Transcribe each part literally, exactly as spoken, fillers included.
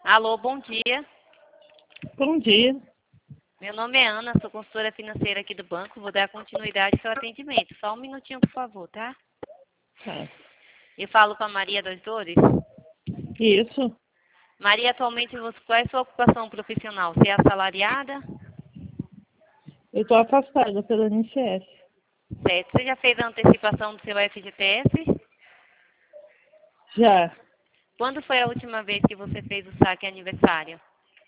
Alô, bom dia. Bom dia. Meu nome é Ana, sou consultora financeira aqui do banco. Vou dar continuidade ao seu atendimento. Só um minutinho, por favor, tá? Tá. Eu falo com a Maria das Dores. Isso. Maria, atualmente, você, qual é a sua ocupação profissional? Você é assalariada? Eu estou afastada pela N C S. Certo. Você já fez a antecipação do seu F G T S? Já. Quando foi a última vez que você fez o saque aniversário?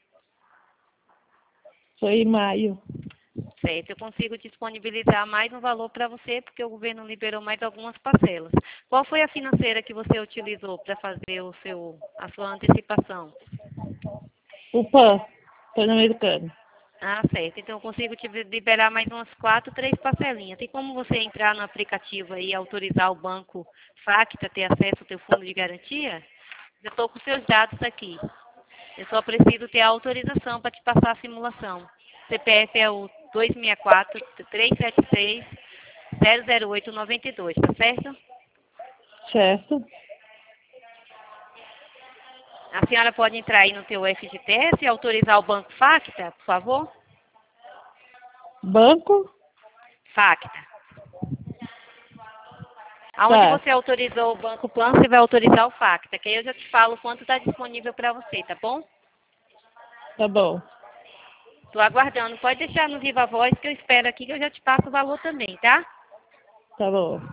Foi em maio. Certo. Eu consigo disponibilizar mais um valor para você, porque o governo liberou mais algumas parcelas. Qual foi a financeira que você utilizou para fazer o seu, a sua antecipação? O P A N, Pan-Americano. Ah, certo. Então eu consigo te liberar mais umas quatro, três parcelinhas. Tem como você entrar no aplicativo aí e autorizar o banco Facta a ter acesso ao teu fundo de garantia? Eu estou com seus dados aqui. Eu só preciso ter a autorização para te passar a simulação. C P F é o dois seis quatro, três sete seis, zero zero oito nove dois, tá certo? Certo. A senhora pode entrar aí no teu F G T S e autorizar o banco Facta, por favor? Banco? Facta. Aonde Tá. você autorizou o Banco Plan, você vai autorizar o Facta, que aí eu já te falo quanto está disponível para você, tá bom? Tá bom. Estou aguardando. Pode deixar no Viva Voz que eu espero aqui que eu já te passo o valor também, tá? Tá bom.